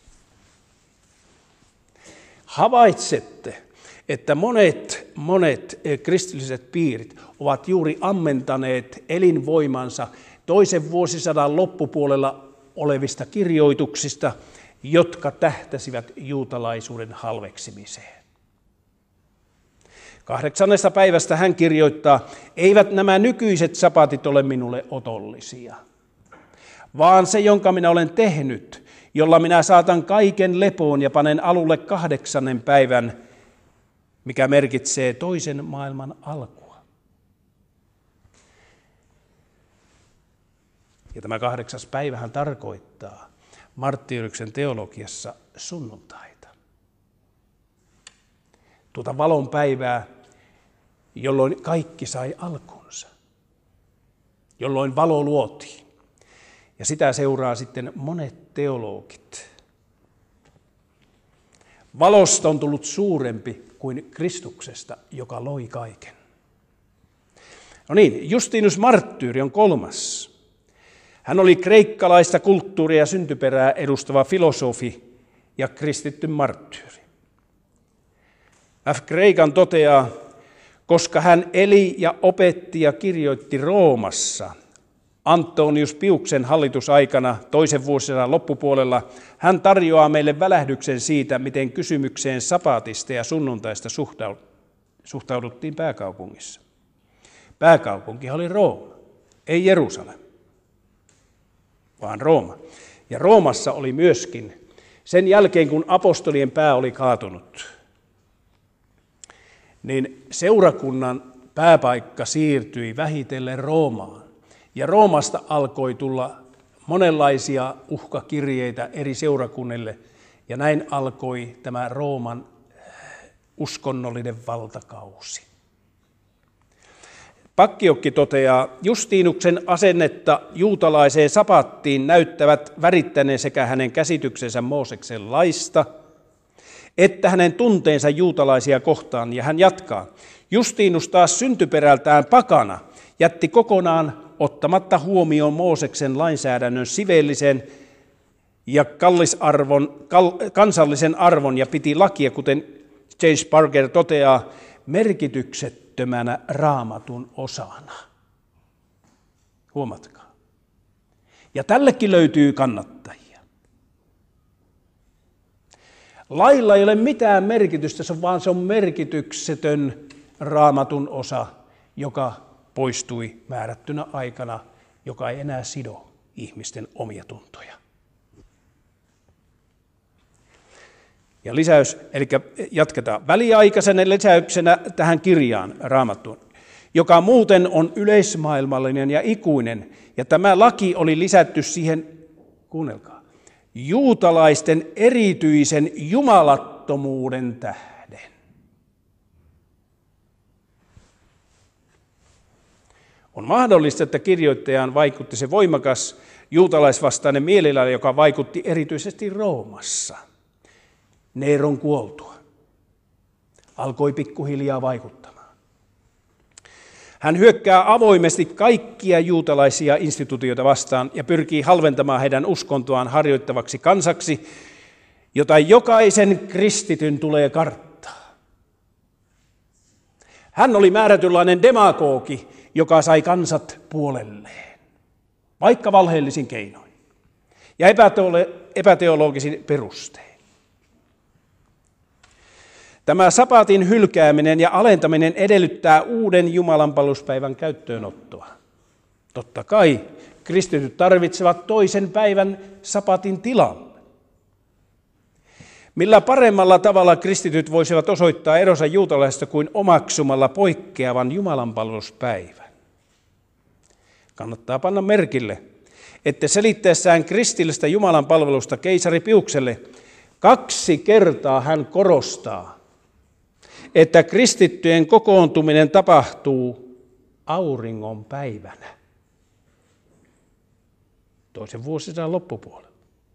S2: Havaitsette, että monet, monet kristilliset piirit ovat juuri ammentaneet elinvoimansa toisen vuosisadan loppupuolella olevista kirjoituksista, jotka tähtäsivät juutalaisuuden halveksimiseen. Kahdeksannesta päivästä hän kirjoittaa, eivät nämä nykyiset sapatit ole minulle otollisia, vaan se, jonka minä olen tehnyt, jolla minä saatan kaiken lepoon ja panen alulle kahdeksannen päivän, mikä merkitsee toisen maailman alkua. Ja tämä kahdeksas päivähän tarkoittaa marttyyriuksen teologiassa sunnuntaita. Tuota valon päivää, jolloin kaikki sai alkunsa, jolloin valo luotiin. Ja sitä seuraa sitten monet teologit. Valosta on tullut suurempi kuin Kristuksesta, joka loi kaiken. No niin, Justinus Marttyyri on kolmas. Hän oli kreikkalaista kulttuuria ja syntyperää edustava filosofi ja kristitty marttyyri. F. Kreikan toteaa, koska hän eli ja opetti ja kirjoitti Roomassa Antonius Piuksen hallitusaikana toisen vuosisadan loppupuolella, hän tarjoaa meille välähdyksen siitä, miten kysymykseen sapaatista ja sunnuntaista suhtauduttiin pääkaupungissa. Pääkaupunki oli Rooma, ei Jerusalem, vaan Rooma. Ja Roomassa oli myöskin, sen jälkeen kun apostolien pää oli kaatunut, niin seurakunnan pääpaikka siirtyi vähitellen Roomaan. Ja Roomasta alkoi tulla monenlaisia uhkakirjeitä eri seurakunnille, ja näin alkoi tämä Rooman uskonnollinen valtakausi. Pakkiokki toteaa, Justinuksen asennetta juutalaiseen sapattiin näyttävät värittäneen sekä hänen käsityksensä Mooseksen laista, että hänen tunteensa juutalaisia kohtaan, ja hän jatkaa. Justinus taas syntyperältään pakana jätti kokonaan ottamatta huomioon Mooseksen lainsäädännön sivellisen ja kallisarvon, kal, kansallisen arvon ja piti lakia, kuten James Parker toteaa, merkityksettömänä raamatun osana. Huomatkaa. Ja tällekin löytyy kannattajia. Lailla ei ole mitään merkitystä, vaan se on merkityksetön raamatun osa, joka poistui määrättynä aikana, joka ei enää sido ihmisten omia tuntoja. Ja lisäys, eli jatketaan väliaikaisena lisäyksenä tähän kirjaan Raamattuun, joka muuten on yleismaailmallinen ja ikuinen, ja tämä laki oli lisätty siihen, kuunnelkaa, juutalaisten erityisen jumalattomuuden tähden. On mahdollista, että kirjoittajaan vaikutti se voimakas juutalaisvastainen mielilä, joka vaikutti erityisesti Roomassa. Neeron kuoltua alkoi pikkuhiljaa vaikuttamaan. Hän hyökkää avoimesti kaikkia juutalaisia instituutioita vastaan ja pyrkii halventamaan heidän uskontoaan harjoittavaksi kansaksi, jota jokaisen kristityn tulee karttaa. Hän oli määrätynlainen demagogi, joka sai kansat puolelleen, vaikka valheellisin keinoin ja epäteologisin perustein. Tämä sapatin hylkääminen ja alentaminen edellyttää uuden jumalanpalveluspäivän käyttöönottoa. Totta kai kristityt tarvitsevat toisen päivän sapatin tilalle. Millä paremmalla tavalla kristityt voisivat osoittaa eronsa juutalaisista kuin omaksumalla poikkeavan jumalanpalveluspäivän? Kannattaa panna merkille, että selittäessään kristillistä jumalanpalvelusta keisari Piukselle kaksi kertaa hän korostaa, että kristittyjen kokoontuminen tapahtuu auringon päivänä. Toisen vuosisadan loppupuolella.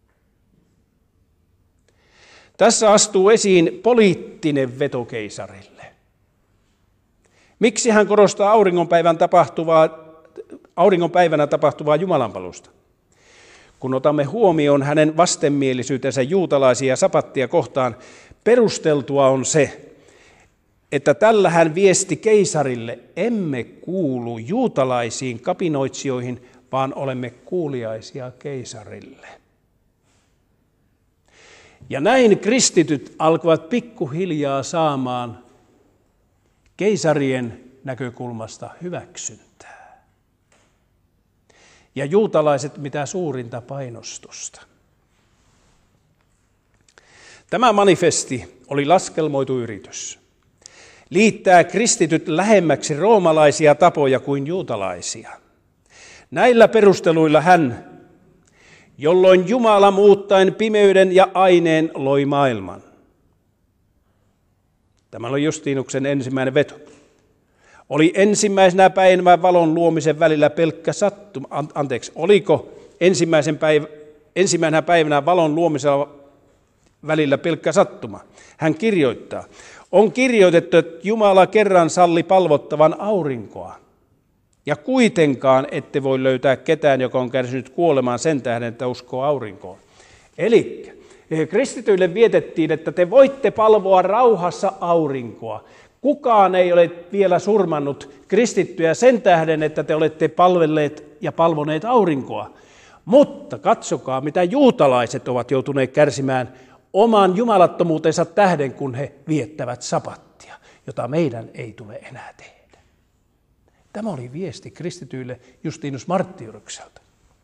S2: Tässä astuu esiin poliittinen veto keisarille. Miksi hän korostaa auringonpäivän tapahtuvaa, auringonpäivänä tapahtuvaa jumalanpalusta? Kun otamme huomioon hänen vastenmielisyytensä juutalaisia ja sapattia kohtaan, perusteltua on se, että tällä hän viesti keisarille, emme kuulu juutalaisiin kapinoitsijoihin, vaan olemme kuuliaisia keisarille. Ja näin kristityt alkoivat pikkuhiljaa saamaan keisarien näkökulmasta hyväksyntää. Ja juutalaiset mitä suurinta painostusta. Tämä manifesti oli laskelmoitu yritys liittää kristityt lähemmäksi roomalaisia tapoja kuin juutalaisia. Näillä perusteluilla hän, jolloin Jumala muuttaen pimeyden ja aineen loi maailman. Tämä oli Justinuksen ensimmäinen veto. Oli ensimmäisenä päivänä valon luomisen välillä pelkkä sattuma. Anteeksi, oliko ensimmäisen päivä, ensimmäisenä päivänä valon luomisen välillä pelkkä sattuma? Hän kirjoittaa. On kirjoitettu, että Jumala kerran salli palvottavan aurinkoa. Ja kuitenkaan ette voi löytää ketään, joka on kärsinyt kuolemaan sen tähden, että uskoo aurinkoon. Eli kristityille vietettiin, että te voitte palvoa rauhassa aurinkoa. Kukaan ei ole vielä surmannut kristittyjä sen tähden, että te olette palvelleet ja palvoneet aurinkoa. Mutta katsokaa, mitä juutalaiset ovat joutuneet kärsimään oman jumalattomuutensa tähden, kun he viettävät sapattia, jota meidän ei tule enää tehdä. Tämä oli viesti kristityille Justinus Marttiurukselta.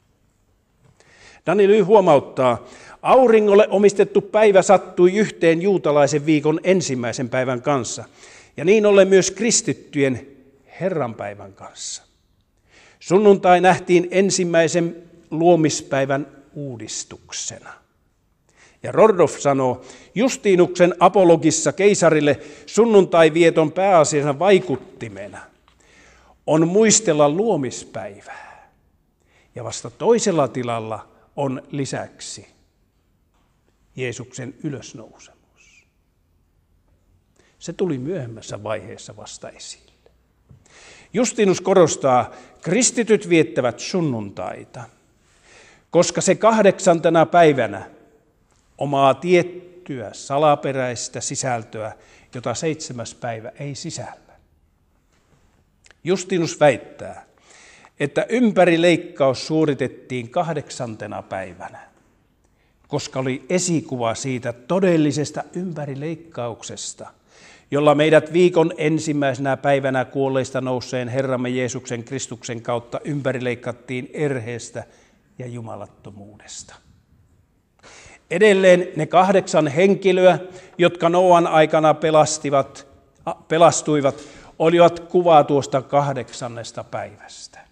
S2: Daniel huomauttaa, auringolle omistettu päivä sattui yhteen juutalaisen viikon ensimmäisen päivän kanssa, ja niin ollen myös kristittyjen Herranpäivän kanssa. Sunnuntai nähtiin ensimmäisen luomispäivän uudistuksena. Ja Rordorf sanoo, Justinuksen apologissa keisarille sunnuntai-vieton pääasiassa vaikuttimena on muistella luomispäivää. Ja vasta toisella tilalla on lisäksi Jeesuksen ylösnousemus. Se tuli myöhemmässä vaiheessa vasta esille. Justinus korostaa, kristityt viettävät sunnuntaita, koska se kahdeksantena päivänä omaa tiettyä salaperäistä sisältöä, jota seitsemäs päivä ei sisällä. Justinus väittää, että ympärileikkaus suoritettiin kahdeksantena päivänä, koska oli esikuva siitä todellisesta ympärileikkauksesta, jolla meidät viikon ensimmäisenä päivänä kuolleista nousseen Herramme Jeesuksen Kristuksen kautta ympärileikattiin erheestä ja jumalattomuudesta. Edelleen ne kahdeksan henkilöä, jotka Nooan aikana pelastivat, pelastuivat, olivat kuvaa tuosta kahdeksannesta päivästä.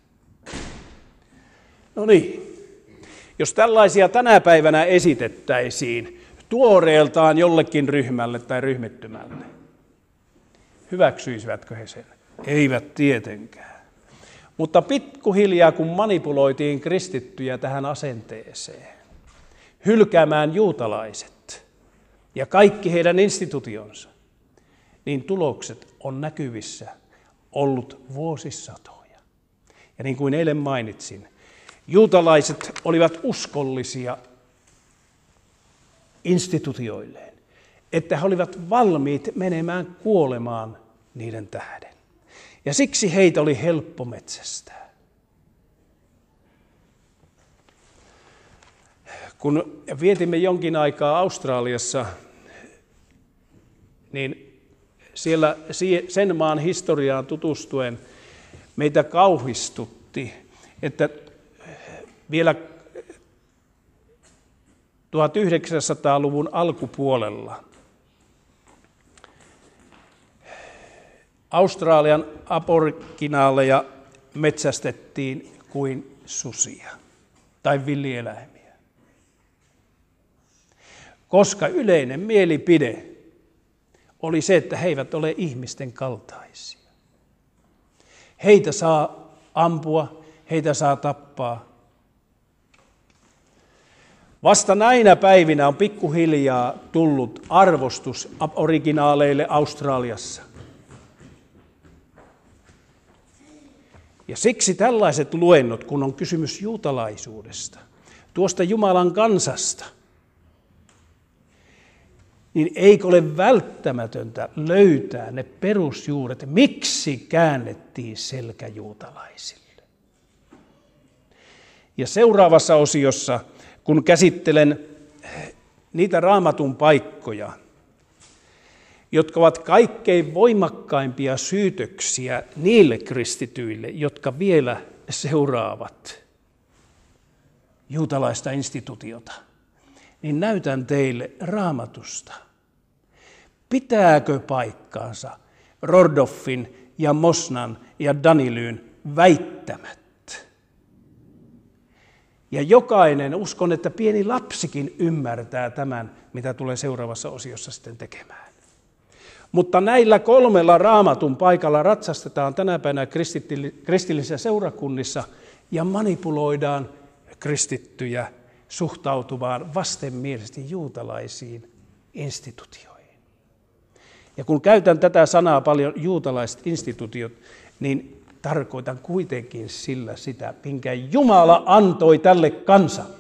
S2: No niin, jos tällaisia tänä päivänä esitettäisiin tuoreeltaan jollekin ryhmälle tai ryhmittymälle, hyväksyisivätkö he sen? Eivät tietenkään. Mutta pikkuhiljaa kun manipuloitiin kristittyjä tähän asenteeseen, hylkäämään juutalaiset ja kaikki heidän instituutionsa, niin tulokset on näkyvissä ollut vuosisatoja. Ja niin kuin eilen mainitsin, juutalaiset olivat uskollisia instituutioilleen, että he olivat valmiit menemään kuolemaan niiden tähden. Ja siksi heitä oli helppo metsästää. Kun vietimme jonkin aikaa Australiassa, niin siellä sen maan historiaan tutustuen meitä kauhistutti, että vielä tuhatyhdeksänsataaluvun alkupuolella Australian aboriginaaleja metsästettiin kuin susia tai villieläimiä, koska yleinen mielipide oli se, että he eivät ole ihmisten kaltaisia. Heitä saa ampua, heitä saa tappaa. Vasta näinä päivinä on pikkuhiljaa tullut arvostus aboriginaaleille Australiassa. Ja siksi tällaiset luennot, kun on kysymys juutalaisuudesta, tuosta Jumalan kansasta, niin eikö ole välttämätöntä löytää ne perusjuuret, miksi käännettiin selkä juutalaisille. Ja seuraavassa osiossa, kun käsittelen niitä Raamatun paikkoja, jotka ovat kaikkein voimakkaimpia syytöksiä niille kristityille, jotka vielä seuraavat juutalaista instituutiota, niin näytän teille Raamatusta. Pitääkö paikkaansa Rordolfin ja Mosnan ja Danilyn väittämät? Ja jokainen, uskon, että pieni lapsikin ymmärtää tämän, mitä tulee seuraavassa osiossa sitten tekemään. Mutta näillä kolmella Raamatun paikalla ratsastetaan tänä päivänä kristillisissä seurakunnissa ja manipuloidaan kristittyjä suhtautumaan vastenmielisesti juutalaisiin instituutioihin. Ja kun käytän tätä sanaa paljon, juutalaiset instituutiot, niin tarkoitan kuitenkin sillä sitä, minkä Jumala antoi tälle kansalle.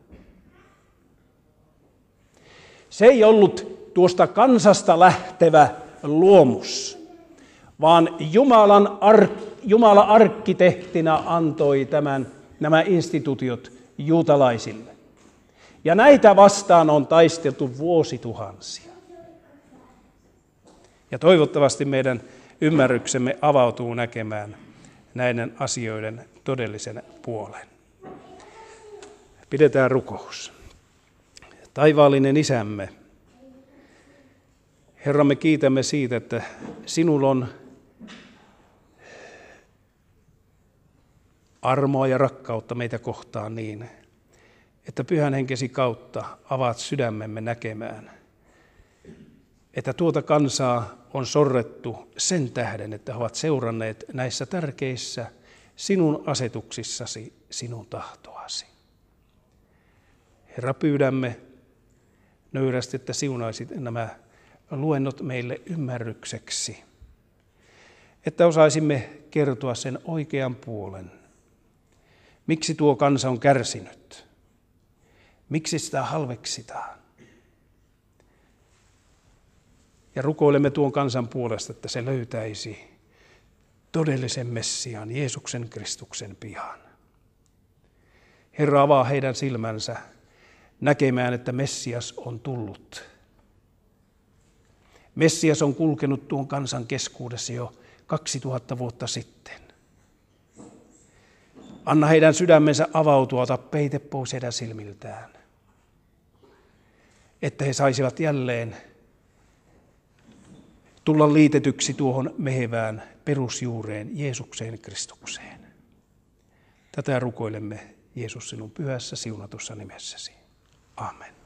S2: Se ei ollut tuosta kansasta lähtevä luomus, vaan Jumalan ar- Jumala arkkitehtina antoi tämän, nämä instituutiot juutalaisille. Ja näitä vastaan on taisteltu vuosituhansia. Ja toivottavasti meidän ymmärryksemme avautuu näkemään näiden asioiden todellisen puolen. Pidetään rukous. Taivaallinen Isämme, Herra, me kiitämme siitä, että sinulla on armoa ja rakkautta meitä kohtaan niin, että Pyhän Henkesi kautta avaat sydämemme näkemään, että tuota kansaa on sorrettu sen tähden, että he ovat seuranneet näissä tärkeissä sinun asetuksissasi, sinun tahtoasi. Herra, pyydämme nöyrästi, että siunaisit nämä luennot meille ymmärrykseksi, että osaisimme kertoa sen oikean puolen. Miksi tuo kansa on kärsinyt? Miksi sitä halveksitaan? Ja rukoilemme tuon kansan puolesta, että se löytäisi todellisen Messiaan, Jeesuksen Kristuksen pian. Herra, avaa heidän silmänsä näkemään, että Messias on tullut. Messias on kulkenut tuon kansan keskuudessa jo kaksituhatta vuotta sitten. Anna heidän sydämensä avautua, ota peite pois heidän silmiltään, että he saisivat jälleen tulla liitetyksi tuohon mehevään perusjuureen, Jeesukseen Kristukseen. Tätä rukoilemme, Jeesus, sinun pyhässä siunatussa nimessäsi. Amen.